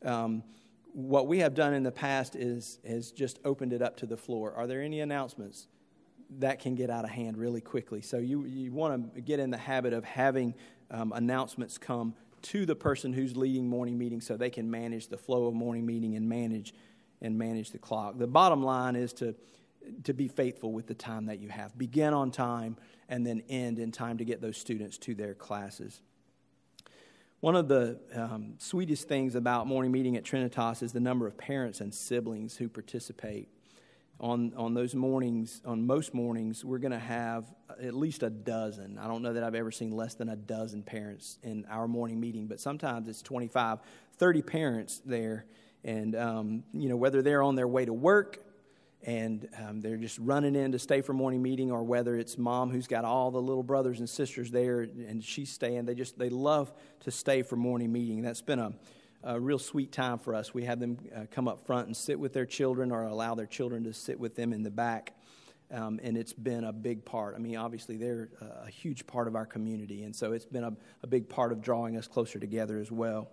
What we have done in the past is just opened it up to the floor. Are there any announcements? That can get out of hand really quickly. So you want to get in the habit of having announcements come to the person who's leading morning meeting so they can manage the flow of morning meeting and manage the clock. The bottom line is to be faithful with the time that you have. Begin on time and then end in time to get those students to their classes. One of the sweetest things about morning meeting at Trinitas is the number of parents and siblings who participate. On those mornings, on most mornings, we're going to have at least a dozen. I don't know that I've ever seen less than a dozen parents in our morning meeting, but sometimes it's 25, 30 parents there. And, whether they're on their way to work and they're just running in to stay for morning meeting, or whether it's mom who's got all the little brothers and sisters there and she's staying, they love to stay for morning meeting. That's been a real sweet time for us. We have them come up front and sit with their children, or allow their children to sit with them in the back. And it's been a big part. I mean, obviously, they're a huge part of our community. And so it's been a big part of drawing us closer together as well.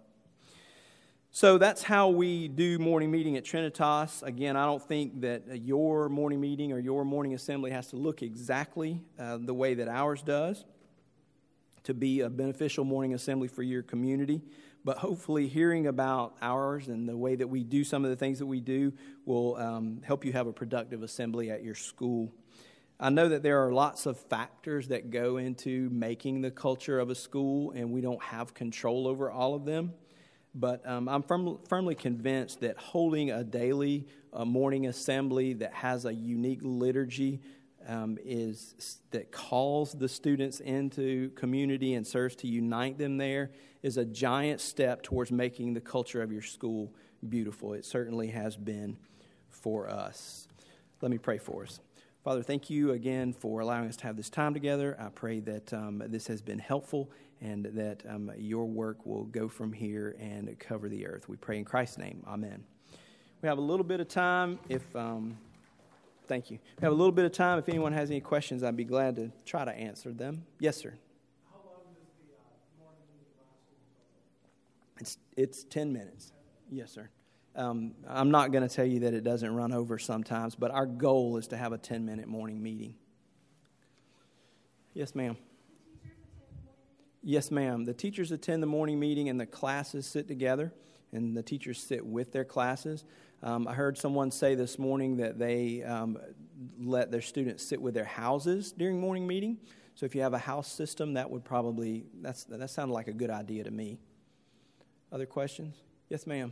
So that's how we do morning meeting at Trinitas. Again, I don't think that your morning meeting or your morning assembly has to look exactly the way that ours does to be a beneficial morning assembly for your community. But hopefully hearing about ours and the way that we do some of the things that we do will help you have a productive assembly at your school. I know that there are lots of factors that go into making the culture of a school, and we don't have control over all of them. But I'm firmly convinced that holding a daily morning assembly that has a unique liturgy that calls the students into community and serves to unite them there is a giant step towards making the culture of your school beautiful. It certainly has been for us. Let me pray for us. Father, thank you again for allowing us to have this time together. I pray that this has been helpful and that your work will go from here and cover the earth. We pray in Christ's name. Amen. We have a little bit of time. Thank you. We have a little bit of time. If anyone has any questions, I'd be glad to try to answer them. Yes, sir. How long does the morning meeting last? It's 10 minutes. Yes, sir. I'm not going to tell you that it doesn't run over sometimes, but our goal is to have a 10-minute morning meeting. Yes, ma'am. Yes, ma'am. The teachers attend the morning meeting and the classes sit together, and the teachers sit with their classes. I heard someone say this morning that they let their students sit with their houses during morning meeting. So if you have a house system, that sounded like a good idea to me. Other questions? Yes, ma'am.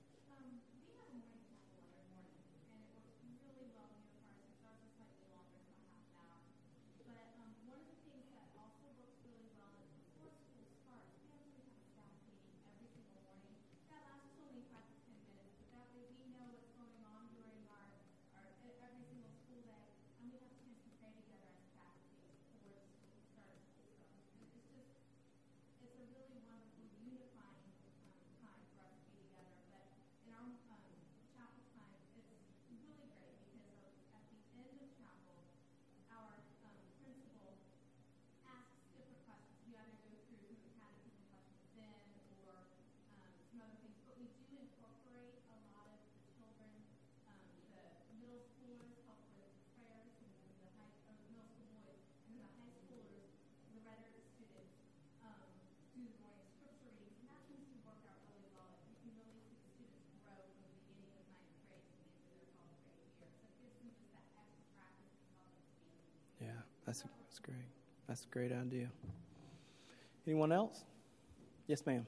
That's great. That's a great idea. Anyone else? Yes, ma'am.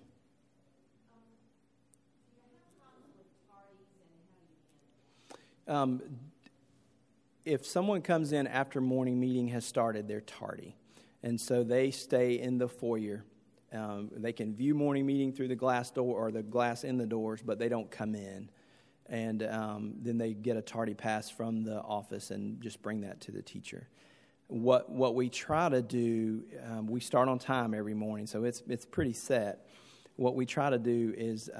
If someone comes in after morning meeting has started, they're tardy. And so they stay in the foyer. They can view morning meeting through the glass door or the glass in the doors, but they don't come in. And then they get a tardy pass from the office and just bring that to the teacher. What we try to do, we start on time every morning, so it's pretty set. What we try to do is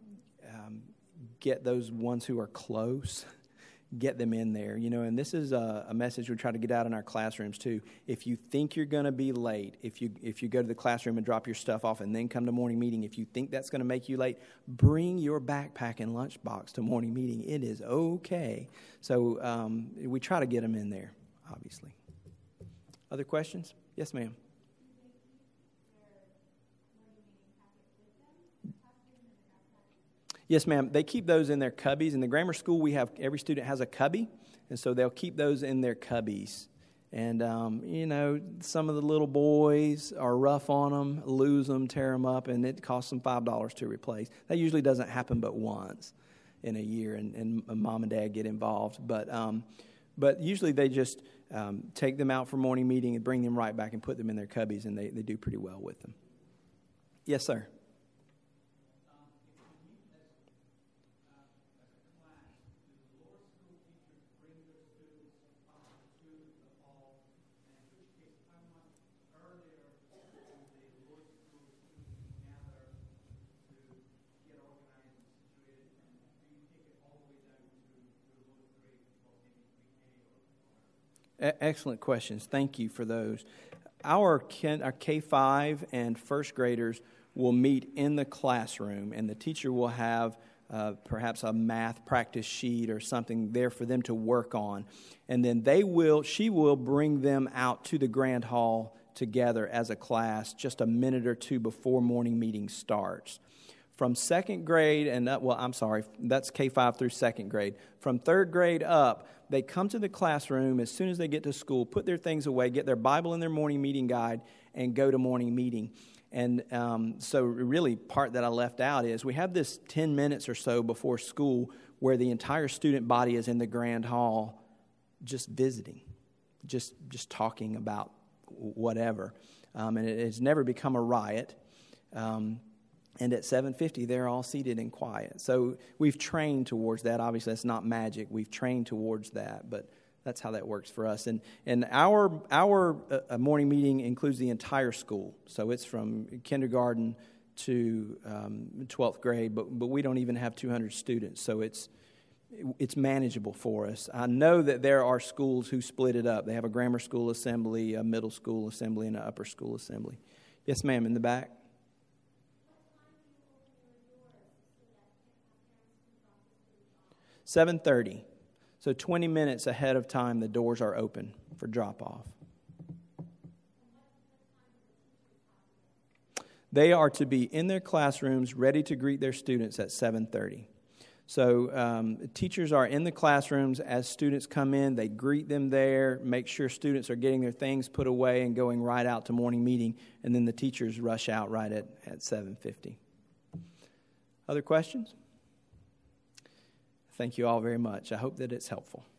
get those ones who are close, get them in there. And this is a message we try to get out in our classrooms too. If you think you're going to be late, if you go to the classroom and drop your stuff off and then come to morning meeting, if you think that's going to make you late, bring your backpack and lunchbox to morning meeting. It is okay. So we try to get them in there, obviously. Other questions? Yes, ma'am. Yes, ma'am. They keep those in their cubbies. In the grammar school, every student has a cubby, and so they'll keep those in their cubbies. And, some of the little boys are rough on them, lose them, tear them up, and it costs them $5 to replace. That usually doesn't happen but once in a year, and mom and dad get involved. But usually they just take them out for morning meeting and bring them right back and put them in their cubbies, and they do pretty well with them. Yes, sir. Excellent questions. Thank you for those. Our K-5 and first graders will meet in the classroom, and the teacher will have perhaps a math practice sheet or something there for them to work on. And then she will bring them out to the grand hall together as a class just a minute or two before morning meeting starts. From second grade that's K-5 through second grade. From third grade up, they come to the classroom as soon as they get to school, put their things away, get their Bible and their morning meeting guide, and go to morning meeting. And so really part that I left out is we have this 10 minutes or so before school where the entire student body is in the grand hall just visiting, just talking about whatever. And it has never become a riot. And at 7:50, they're all seated and quiet. So we've trained towards that. Obviously, that's not magic. We've trained towards that, but that's how that works for us. And our morning meeting includes the entire school. So it's from kindergarten to 12th grade, but we don't even have 200 students. So it's manageable for us. I know that there are schools who split it up. They have a grammar school assembly, a middle school assembly, and an upper school assembly. Yes, ma'am, in the back. 7:30. So 20 minutes ahead of time, the doors are open for drop-off. They are to be in their classrooms ready to greet their students at 7:30. So teachers are in the classrooms as students come in. They greet them there, make sure students are getting their things put away and going right out to morning meeting, and then the teachers rush out right at 7:50. Other questions? Thank you all very much. I hope that it's helpful.